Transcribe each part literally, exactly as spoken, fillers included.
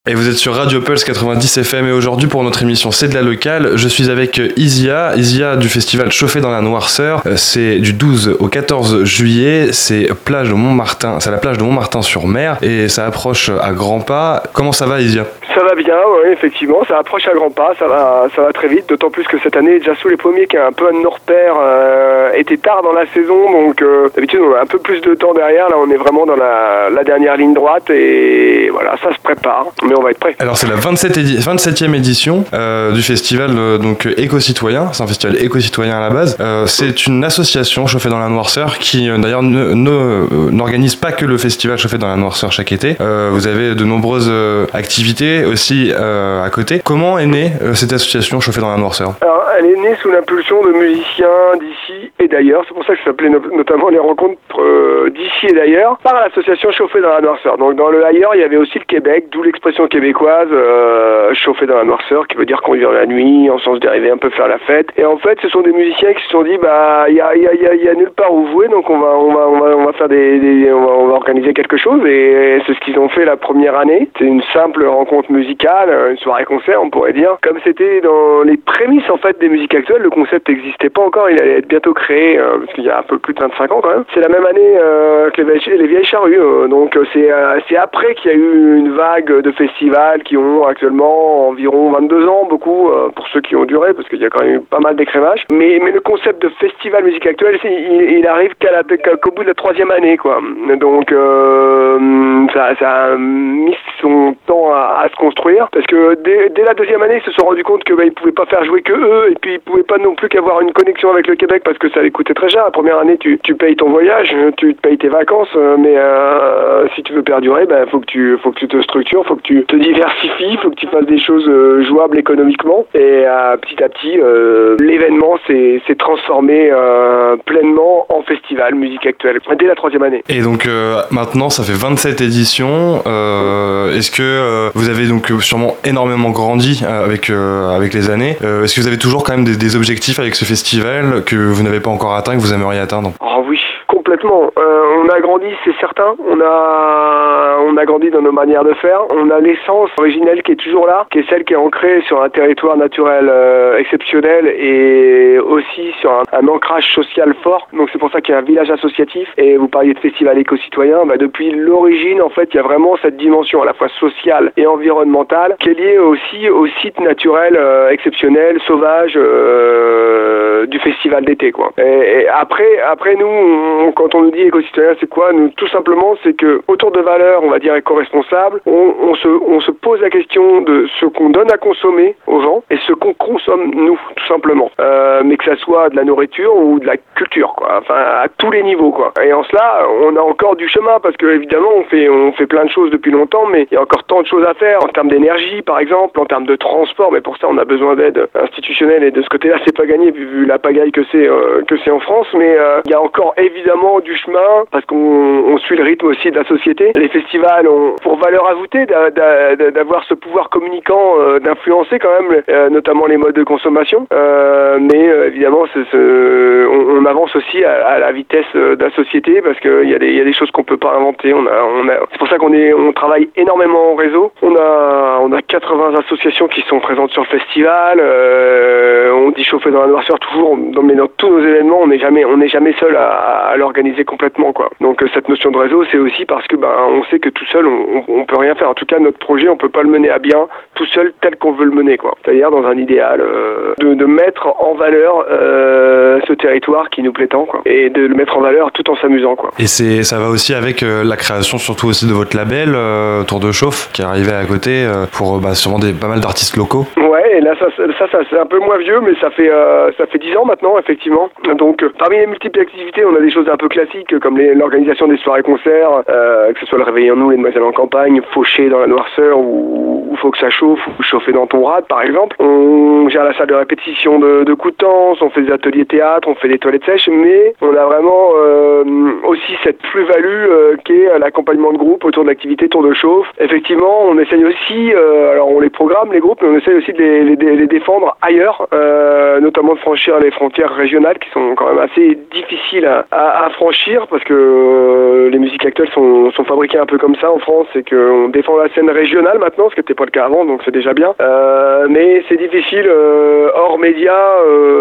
Et vous êtes sur Radio Pulse quatre-vingt-dix F M et aujourd'hui pour notre émission C'est de la locale, je suis avec Isia, Isia du festival Chauffer dans la Noirceur. C'est du douze au quatorze juillet, c'est plage de Montmartin, c'est la plage de Montmartin-sur-Mer et ça approche à grands pas. Comment ça va Isia ? Ça va bien, oui, effectivement, ça approche à grands pas, ça va, ça va très vite, d'autant plus que cette année, Jasso les Pommiers, qui est un peu un de nos repères, euh, était tard dans la saison, donc euh, d'habitude on a un peu plus de temps derrière, là on est vraiment dans la, la dernière ligne droite et voilà, ça se prépare, mais on va être prêt. Alors c'est la vingt-septième édition euh, du festival euh, donc éco-citoyen, c'est un festival éco-citoyen à la base, euh, c'est une association Chauffer dans la Noirceur qui euh, d'ailleurs ne, ne, euh, n'organise pas que le festival Chauffer dans la Noirceur chaque été, euh, vous avez de nombreuses euh, activités aussi euh, à côté. Comment est née euh, cette association Chauffer dans la Noirceur ? Alors, elle est née sous l'impulsion de musiciens d'ici et d'ailleurs. C'est pour ça que ça s'appelait no- notamment les rencontres euh, d'ici et d'ailleurs par l'association Chauffer dans la Noirceur. Donc, dans le ailleurs, il y avait aussi le Québec, d'où l'expression québécoise euh, Chauffer dans la Noirceur, qui veut dire conduire la nuit, en sens dérivé, un peu faire la fête. Et en fait, ce sont des musiciens qui se sont dit, bah, il y a, y a, y a, y a nulle part où jouer, donc on va, on va, on va, on va faire des, des on, va, on va organiser quelque chose. Et c'est ce qu'ils ont fait la première année. C'est une simple rencontre musicale, une soirée-concert, on pourrait dire. Comme c'était dans les prémices en fait des musiques actuelles, le concept n'existait pas encore, il allait être bientôt créé, euh, parce qu'il y a un peu plus de vingt-cinq ans quand même. C'est la même année euh, que les vieilles, les vieilles charrues, euh, donc euh, c'est, euh, c'est après qu'il y a eu une vague de festivals qui ont actuellement environ vingt-deux ans, beaucoup euh, pour ceux qui ont duré, parce qu'il y a quand même eu pas mal d'écrémages. Mais, mais le concept de festival musique actuelle, c'est, il, il arrive qu'à la, qu'au bout de la troisième année, quoi. Donc euh, ça, ça a mis son temps à, à se construire, parce que dès, dès la deuxième année, ils se sont rendus compte que bah, ils pouvaient pas faire jouer que eux, et puis ils pouvaient pas non plus qu'avoir une connexion avec le Québec parce que ça allait coûter très cher. La première année, tu, tu payes ton voyage, tu te payes tes vacances, mais euh, si tu veux perdurer, bah, faut que tu, faut que tu te structures, faut que tu te diversifies, faut que tu fasses des choses euh, jouables économiquement. Et euh, petit à petit, euh, l'événement s'est, s'est transformé euh, pleinement en festival musique actuelle dès la troisième année. Et donc euh, maintenant, ça fait vingt-sept éditions. Euh, est-ce que euh, vous avez donc sûrement énormément grandi euh, avec euh, avec les années. Euh, est-ce que vous avez toujours quand même des, des objectifs avec ce festival que vous n'avez pas encore atteint, que vous aimeriez atteindre ? Oh oui, complètement. Euh, on a grandi, c'est certain. On a, on a grandi dans nos manières de faire. On a l'essence originelle qui est toujours là, qui est celle qui est ancrée sur un territoire naturel euh, exceptionnel et aussi sur un, un ancrage social fort. Donc c'est pour ça qu'il y a un village associatif. Et vous parliez de festival éco-citoyen. Bah, depuis l'origine, en fait, il y a vraiment cette dimension à la fois sociale et environnementale qui est liée aussi au site naturel euh, exceptionnel, sauvage euh, du festival d'été, quoi. Et, et après, après nous, on, quand on nous dit éco-citoyen, c'est quoi ? Nous, tout simplement, c'est que autour de valeurs, on va dire éco-responsables, on, on se, on se pose la question de ce qu'on donne à consommer aux gens et ce qu'on consomme nous, tout simplement. Euh, mais que ça soit de la nourriture ou de la culture, quoi. Enfin, à tous les niveaux, quoi. Et en cela, on a encore du chemin parce que évidemment, on fait, on fait plein de choses depuis longtemps, mais il y a encore tant de choses à faire en termes d'énergie, par exemple, en termes de transport. Mais pour ça, on a besoin d'aide institutionnelle et de ce côté-là, c'est pas gagné vu la pagaille que c'est euh, que c'est en France. Mais euh, il y a encore évidemment du chemin parce qu'on on suit le rythme aussi de la société. Les festivals ont pour valeur ajoutée d'a, d'a, d'avoir ce pouvoir communicant, euh, d'influencer quand même, euh, notamment les modes de consommation. Euh, mais euh, évidemment, c'est, c'est, on, on avance aussi à, à la vitesse de la société parce qu'il y a des il y a des choses qu'on peut pas inventer. On a, on a, c'est pour ça qu'on est on travaille énormément en réseau. On a on a quatre-vingts associations qui sont présentes sur le festival. Euh, on dit chauffer dans la noirceur toujours, dans, mais dans tous nos événements, on n'est jamais, on n'est jamais seul à, à l'organiser complètement, quoi. Donc cette notion de réseau, c'est aussi parce que ben on sait que tout seul, on, on, on peut rien faire. En tout cas, notre projet, on peut pas le mener à bien tout seul tel qu'on veut le mener, quoi. C'est-à-dire dans un idéal euh, de, de mettre en valeur euh, ce territoire qui nous plaît tant, quoi, et de le mettre en valeur tout en s'amusant, quoi. Et c'est, ça va aussi avec euh, la création, surtout aussi de votre label euh, Tour de Chauffe, qui est arrivé à côté euh, pour bah, sûrement des pas mal d'artistes locaux. Ouais, et là ça, ça, ça c'est un peu moins vieux, mais ça fait euh, ça fait dix ans maintenant, effectivement. Donc euh, parmi les multiples activités, on a des choses un peu classiques comme les, l'organisation des soirées-concerts, euh, que ce soit le Réveillons-nous, les Demoiselles en campagne, Fauché dans la Noirceur ou, où il faut que ça chauffe, ou chauffer dans ton rad par exemple. On gère la salle de répétition de, de Coutances, on fait des ateliers théâtre, on fait des toilettes sèches, mais on a vraiment euh, aussi cette plus-value euh, qui est l'accompagnement de groupe autour de l'activité tour de chauffe. Effectivement, on essaye aussi, euh, alors on les programme les groupes, mais on essaye aussi de les, les, les défendre ailleurs, euh, notamment de franchir les frontières régionales qui sont quand même assez difficiles à, à, à franchir parce que euh, les musiques actuelles sont, sont fabriquées un peu comme ça en France, c'est qu'on défend la scène régionale maintenant, ce qui n'était pas le cas avant, donc c'est déjà bien. Euh, mais c'est difficile euh, hors médias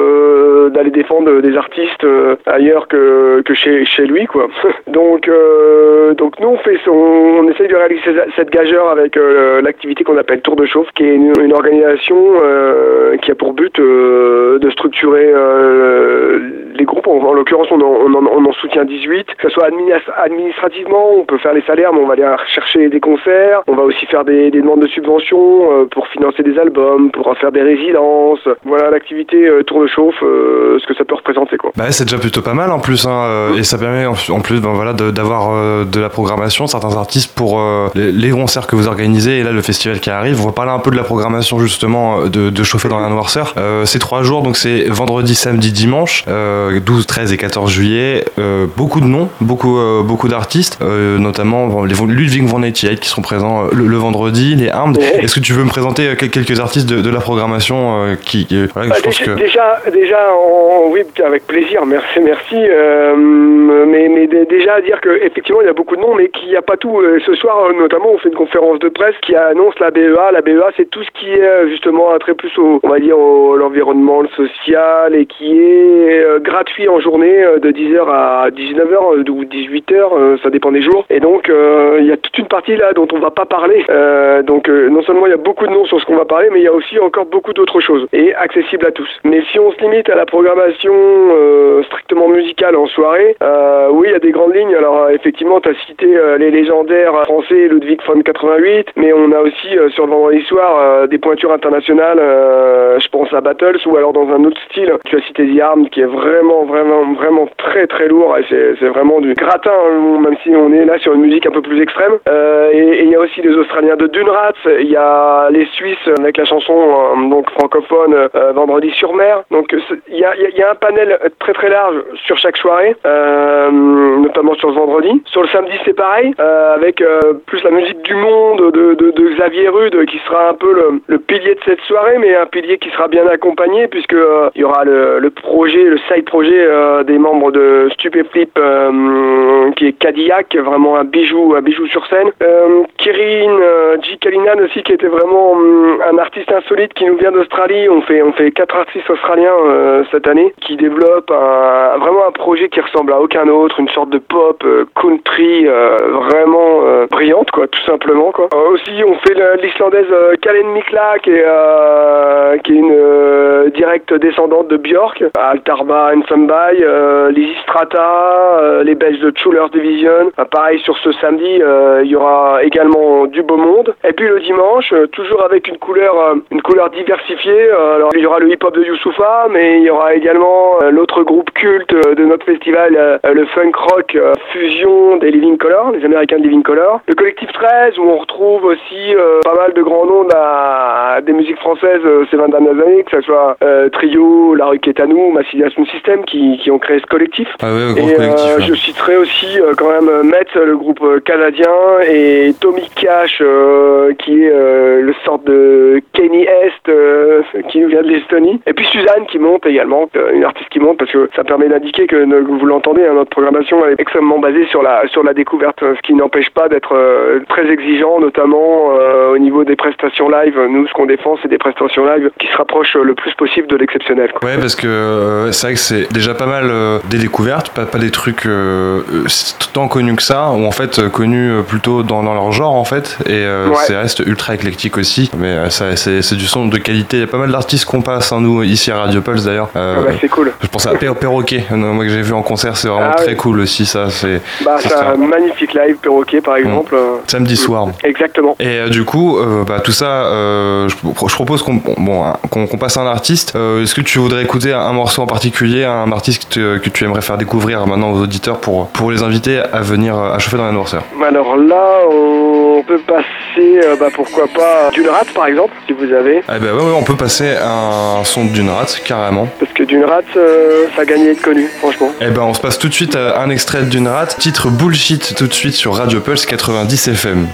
euh, d'aller défendre des artistes euh, ailleurs que, que chez, chez lui, quoi. donc, euh, donc nous on fait, on, on essaye de réaliser cette gageure avec euh, l'activité qu'on appelle Tour de Chauffe, qui est une, une organisation euh, qui a pour but euh, de structurer euh, les groupes. En, en l'occurrence, on en, on, en, on en soutient dix-huit. Que ce soit administrativement, on peut faire les salaires, mais on va aller chercher des concerts. On va aussi faire des, des demandes de subventions euh, pour financer des albums, pour faire des résidences. Voilà l'activité euh, Tour de Chauffe, euh, ce que ça peut représenter, quoi. Bah, c'est déjà plutôt pas mal en plus, hein, euh, et ça permet en, en plus ben, voilà, de, d'avoir euh, de la programmation, certains artistes pour euh, les, les concerts que vous organisez, et là le festival qui arrive. On va parler un peu de la programmation justement de, de Chauffer dans la Noirceur. Euh, c'est trois jours, donc c'est vendredi, samedi, dimanche, euh, douze, treize et quatorze juillet. Euh, beaucoup de noms, beaucoup, euh, beaucoup d'artistes, euh, notamment bon, les Ludwig von neunzig qui sont présents le, le vendredi, les Armed. Ouais. Est-ce que tu veux me présenter quelques artistes de, de la programmation euh, qui, euh, voilà, bah, je pense déjà, que... déjà, déjà en, oui, avec plaisir, merci, merci. Euh, mais, mais déjà dire que effectivement il y a beaucoup de noms, mais qu'il n'y a pas tout. Ce soir, notamment, on fait une conférence de presse qui annonce la B E A. La B E A, c'est tout ce qui est justement un trait plus au, on va dire, au, l'environnement, le social, et qui est euh, gratuit en journée euh, de dix heures à dix-neuf heures euh, ou dix-huit heures, euh, ça dépend des jours. Et donc, euh, il y a toute une partie là dont on va pas parler. Euh, donc, euh, non seulement il y a beaucoup de noms sur ce qu'on va parler, mais il y a aussi encore beaucoup d'autres choses et accessible à tous. Mais si on se limite à la programmation euh, strictement musicale en soirée, euh, oui, il y a des grandes lignes. Alors, effectivement, tu as cité euh, les légendaires français Ludwig von quatre-vingt-huit, mais on a aussi euh, sur le vendredi soir euh, des pointures internationales. Euh, je pense à Battles, ou alors dans un autre style, tu as cité The Armed, qui est vraiment, vraiment, vraiment très, très lourd, et c'est, c'est vraiment du gratin, même si on est là sur une musique un peu plus extrême. Euh, et il y a aussi les Australiens de Dunrats, il y a les Suisses avec la chanson euh, donc francophone euh, Vendredi sur mer. Donc il y a, y, a, y a un panel très très large sur chaque soirée, euh, notamment sur ce vendredi. Sur le samedi c'est pareil, euh, avec euh, plus la musique du monde de, de, de Xavier Rude, qui sera un peu le, le pilier de cette soirée, mais un pilier qui sera bien accompagné, puisque euh, il y aura le, le projet, le side projet euh, des membres de Stupeflip, euh, qui est Cadillac, vraiment un bijou, un bijou sur scène. Euh, Kirin, euh, J. Kalinan aussi, qui était vraiment euh, un artiste insolite qui nous vient d'Australie. On fait, on fait quatre artistes australiens euh, cette année qui développent un, vraiment un projet qui ressemble à aucun autre, une sorte de pop euh, country euh, vraiment euh, brillante, quoi, tout simplement, quoi. Euh, aussi, on fait le, l'islandaise euh, Kalen Mikla, qui est, euh, qui est une euh, directe descendante de Björk, Altarba Ensemble, euh, Lizzy Strata, euh, les Belges de Chulers Division. Euh, pareil, sur ce samedi, euh, il y aura également du beau monde. Et puis le dimanche, euh, toujours avec une couleur, euh, une couleur diversifiée. Euh, alors il y aura le hip-hop de Youssoupha, mais il y aura également euh, l'autre groupe culte euh, de notre festival, euh, le funk rock euh, fusion des Living Colour, les Américains de Living Colour. Le collectif treize, où on retrouve aussi euh, pas mal de grands noms de la, des musiques françaises euh, ces vingt dernières années, que ce soit euh, Trio, La Rue Quétanou, Massilia Sound System, qui, qui ont créé ce collectif. Ah ouais, et collectif, euh, ouais. je citerai aussi euh, quand même Metz, le groupe euh, canadien, et Tommy Cash, euh, qui est euh, le sort de Kenny Est, euh, qui vient de l'Estonie. Et puis Suzanne qui monte également, euh, une artiste qui monte, parce que ça permet d'indiquer que, que vous l'entendez, hein, notre programmation elle est extrêmement basée sur la sur la découverte, ce qui n'empêche pas d'être euh, très exigeant, notamment euh, au niveau des prestations live. Nous, ce qu'on défend, c'est des prestations live qui se rapprochent le plus possible de l'exceptionnel, quoi. Ouais, parce que euh, c'est vrai que c'est déjà pas mal euh, des découvertes, pas, pas des trucs euh, tant connus que ça, ou en fait euh, connus plutôt dans, dans leur genre en fait, et euh, ouais. Ça reste ultra éclectique aussi, mais euh, ça, c'est, c'est du son de qualité. Il y a pas mal d'artistes qu'on passe, hein, nous ici à Radio Pulse d'ailleurs. Euh, ah bah, c'est cool. Je pense à Per- Perroquet, moi que j'ai vu en concert, c'est vraiment ah, très oui. cool aussi, ça. C'est, bah, c'est, c'est un magnifique live, Perroquet par exemple. Mmh. Samedi soir. Mmh. Exactement. Et euh, du coup, euh, bah, tout ça, euh, je, je propose qu'on, bon, qu'on, qu'on passe à un artiste. Euh, est-ce que tu voudrais écouter un morceau en particulier, un artiste que, te, que tu aimerais faire découvrir maintenant aux auditeurs pour, pour les inviter à venir à chauffer dans la noirceur? Alors là, on peut passer passer, euh, bah, pourquoi pas, d'une rate par exemple, si vous avez. Ah bah ouais, ouais, on peut passer un son d'une rate, carrément. Parce que d'une rate, euh, ça a gagné à être connu, franchement. Eh ben on se passe tout de suite à un extrait d'une rate, titre Bullshit tout de suite sur Radio Pulse quatre-vingt-dix F M.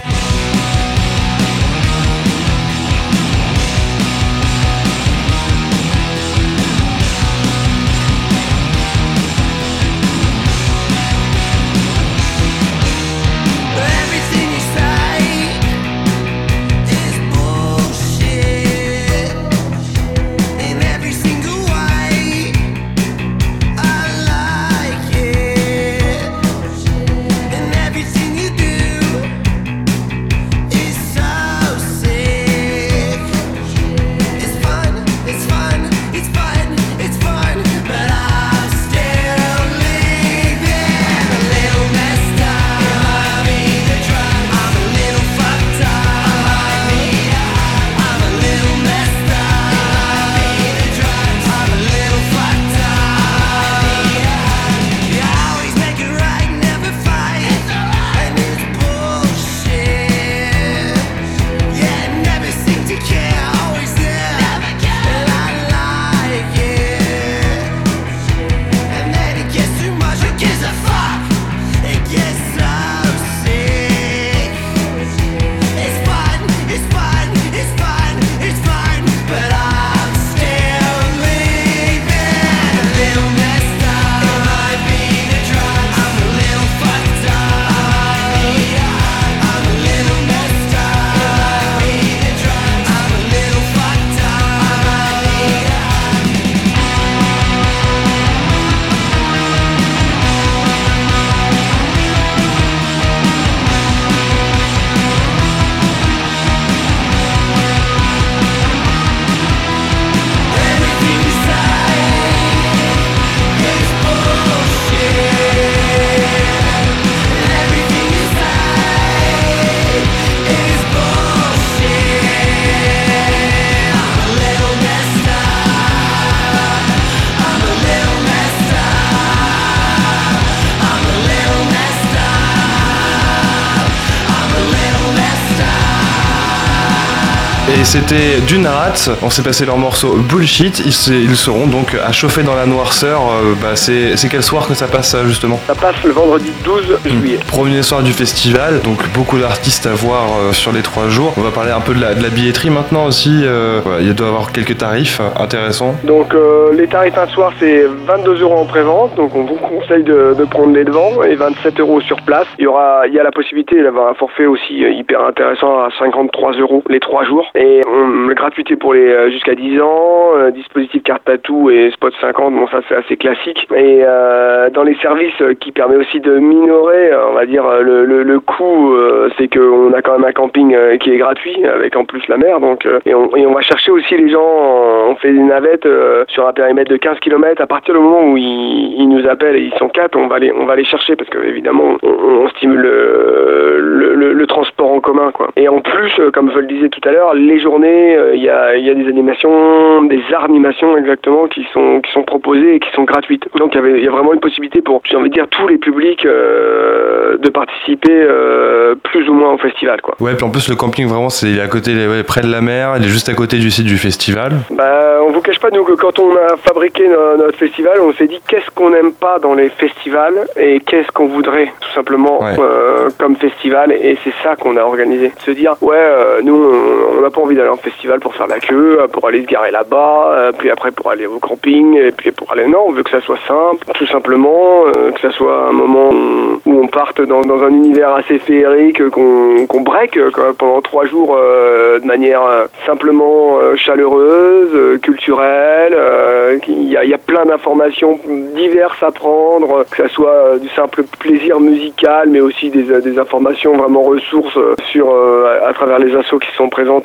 Et c'était d'une rate, on s'est passé leur morceau Bullshit, ils, ils seront donc à chauffer dans la noirceur. Euh, bah c'est, c'est quel soir que ça passe justement ? Ça passe le vendredi douze juillet. Mmh. Premier soir du festival, donc beaucoup d'artistes à voir euh, sur les trois jours. On va parler un peu de la, de la billetterie maintenant aussi, euh, voilà, il doit y avoir quelques tarifs intéressants. Donc euh, les tarifs un soir c'est vingt-deux euros en pré-vente, donc on vous conseille de, de prendre les devants, et vingt-sept euros sur place. Il y aura, il y a la possibilité d'avoir un forfait aussi hyper intéressant à cinquante-trois euros les trois jours. Et on, la gratuité pour les jusqu'à dix ans, euh, dispositif carte tatou et spot cinquante, bon ça c'est assez classique. Et euh, dans les services qui permet aussi de minorer, on va dire, le, le, le coût, euh, c'est qu'on a quand même un camping euh, qui est gratuit, avec en plus la mer, donc euh, et, on, et on va chercher aussi les gens, on fait des navettes euh, sur un périmètre de quinze kilomètres, à partir du moment où ils, ils nous appellent et ils sont quatre, on va les, on va les chercher, parce que évidemment on, on stimule le, le, le, le transport en commun, quoi. Et en plus, comme je le disais tout à l'heure, les journées, il euh, y, a, y a des animations, des animations exactement, qui sont, qui sont proposées et qui sont gratuites. Donc il y avait, il y a vraiment une possibilité pour, j'ai envie de dire, tous les publics euh, de participer euh, plus ou moins au festival, quoi. Ouais, puis en plus le camping vraiment c'est à côté, ouais, près de la mer, il est juste à côté du site du festival. Bah, on vous cache pas, nous, que quand on a fabriqué no- notre festival, on s'est dit qu'est-ce qu'on n'aime pas dans les festivals et qu'est-ce qu'on voudrait tout simplement ouais. euh, comme festival, et c'est ça qu'on a organisé. Se dire ouais, euh, nous on n'a pas envie d'aller en festival pour faire la queue, pour aller se garer là-bas, euh, puis après pour aller au camping, et puis pour aller, non, on veut que ça soit simple, tout simplement, euh, que ça soit un moment où on parte dans, dans un univers assez féerique, qu'on, qu'on break quoi, pendant trois jours euh, de manière euh, simplement euh, chaleureuse, euh, culturelle. Euh, il y a, il y a plein d'informations diverses à prendre, que ça soit euh, du simple plaisir musical, mais aussi des, des informations vraiment ressources sur euh, à, à travers les assos qui sont présentes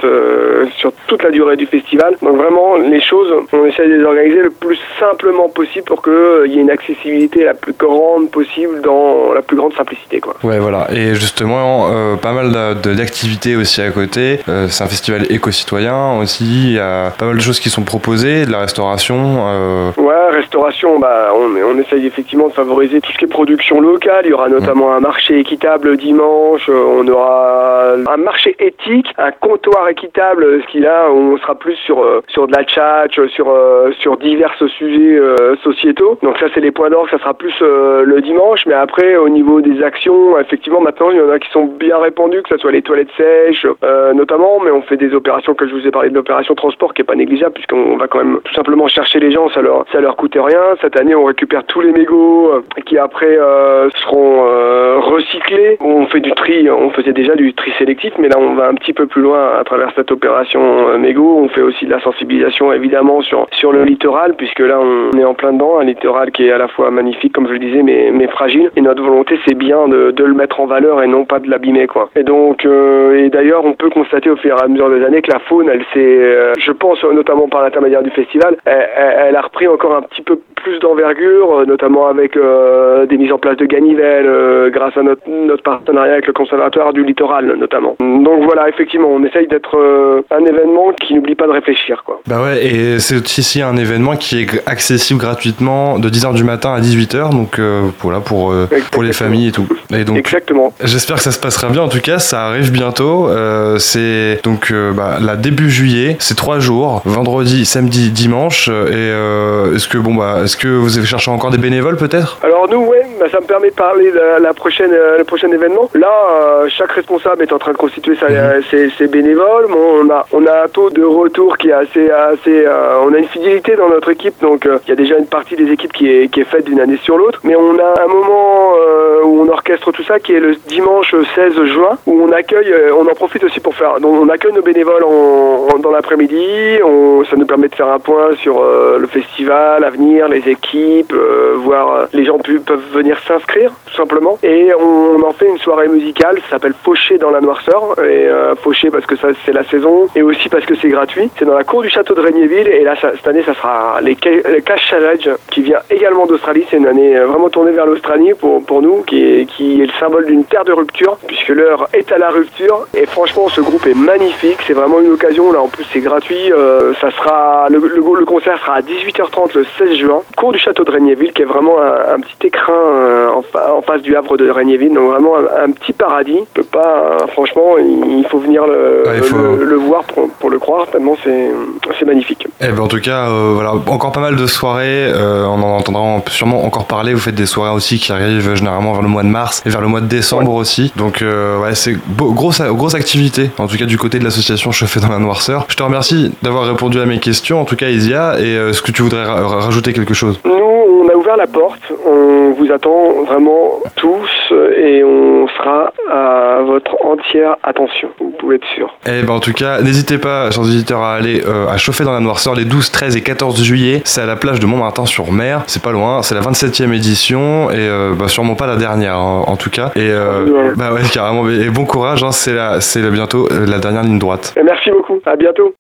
euh, sur toute la durée du festival. Donc vraiment, les choses, on essaie de les organiser le plus simplement possible pour qu'il euh, y ait une accessibilité la plus grande possible dans la plus grande simplicité, quoi. Ouais, voilà. Et justement, euh, pas mal de, de, d'activités aussi à côté. Euh, c'est un festival éco-citoyen aussi. Il y a pas mal de choses qui sont proposées, de la restauration. Euh... Ouais, restauration, bah, on, on essaye effectivement de favoriser tout ce qui est production locale. Il y aura notamment mmh. un marché équitable dimanche. On aura un marché éthique, un comptoir équitable, ce qui là, on sera plus sur sur de la tchatch, sur sur divers sujets euh, sociétaux. Donc ça, c'est les points d'orgue. Ça sera plus euh, le dimanche. Mais après, au niveau des actions, effectivement, maintenant, il y en a qui sont bien répandues, que ce soit les toilettes sèches, euh, notamment. Mais on fait des opérations, que je vous ai parlé de l'opération transport, qui est pas négligeable, puisqu'on va quand même tout simplement chercher les gens. Ça leur ça leur coûte rien. Cette année, on récupère tous les mégots euh, qui après euh, seront euh, recyclés. On fait du tri. On faisait déjà du tri sélectif, mais là, on va un petit peu plus loin à travers cette opération euh, mégots. On fait aussi de la sensibilisation, évidemment, sur sur le littoral, puisque là, on est en plein dedans, un littoral qui est à la fois magnifique, comme je le disais, mais mais fragile. Et notre volonté, c'est bien de de le mettre en valeur et non pas de l'abîmer, quoi. Et donc, euh, et d'ailleurs, on peut constater au fur et à mesure des années que la faune, elle s'est, euh, je pense, notamment par l'intermédiaire du festival, elle, elle, elle a repris encore un petit peu plus d'envergure, notamment avec euh, des mises en place de ganivelles, euh, grâce à notre, notre partenariat avec le Conservatoire du Littoral, notamment. Donc voilà, effectivement, on essaye d'être euh, un événement qui n'oublie pas de réfléchir, quoi. Bah ouais, et c'est aussi un événement qui est accessible gratuitement de dix heures du matin à dix-huit heures, donc euh, voilà, pour, euh, pour les familles et tout. Et donc, exactement. J'espère que ça se passera bien, en tout cas, ça arrive bientôt. Euh, c'est donc euh, bah, là, début juillet, c'est trois jours, vendredi, samedi, dimanche. Et euh, est-ce que bon bah est-ce que vous avez cherché encore des bénévoles peut-être? Alors nous, ouais, bah, ça me permet de parler de la, la prochaine, euh, le prochain événement. Là, euh, chaque responsable est en train de constituer sa, mmh. ses, ses bénévoles. Bon, on a, on a un taux de retour qui est assez, assez. Euh, on a une fidélité dans notre équipe, donc il euh, y a déjà une partie des équipes qui est, qui est faite d'une année sur l'autre. Mais on a un moment euh, où on orchestre tout ça, qui est le dimanche seize juin, où on accueille, euh, on en profite aussi pour faire. Donc on accueille nos bénévoles en, en, dans l'après-midi. On, ça nous permet de faire un point sur euh, le festival à venir, les équipes, euh, voir euh, les gens pu, peuvent venir s'inscrire tout simplement, et on, on en fait une soirée musicale. Ça s'appelle Fauché dans la noirceur, et euh, Fauché parce que ça c'est la saison, et aussi parce que c'est gratuit. C'est dans la cour du château de Regnéville, et là ça, cette année ça sera les, les Cash Challenge, qui vient également d'Australie. C'est une année vraiment tournée vers l'Australie pour, pour nous, qui est, qui est le symbole d'une terre de rupture, puisque l'heure est à la rupture. Et franchement, ce groupe est magnifique, c'est vraiment une occasion. Là en plus c'est gratuit, euh, ça sera le, le, le concert sera à dix-huit heures trente le seize juin, cour du château de Regnéville, qui est vraiment un, un petit écrin euh, en, fa- en face du Havre de Regnéville, donc vraiment un, un petit paradis. On peut pas, euh, franchement, il faut venir le, ouais, faut... le, le voir pour, pour le croire, tellement c'est, c'est magnifique. Eh ben, en tout cas, euh, voilà, encore pas mal de soirées, euh, on en entendra sûrement encore parler. Vous faites des soirées aussi qui arrivent généralement vers le mois de mars et vers le mois de décembre, ouais. aussi, donc euh, ouais, c'est beau, grosse, grosse activité, en tout cas du côté de l'association Chauffer dans la noirceur. Je te remercie d'avoir répondu à mes questions, en tout cas Isia, et euh, est-ce que tu voudrais ra- rajouter quelque chose? Nous, on a ouvert la porte, on vous attend vraiment tous, et on sera à votre entière attention, vous pouvez être sûr. Eh ben en tout cas, n'hésitez pas, chers auditeurs, à aller euh, à Chauffer dans la noirceur les douze, treize et quatorze juillet. C'est à la plage de Montmartin-sur-Mer, c'est pas loin, c'est la vingt-septième édition, et euh, bah, sûrement pas la dernière, hein, en tout cas. Et euh, ouais. bah ouais, carrément, et bon courage, hein, c'est, la, c'est bientôt la dernière ligne droite. Et merci beaucoup, à bientôt.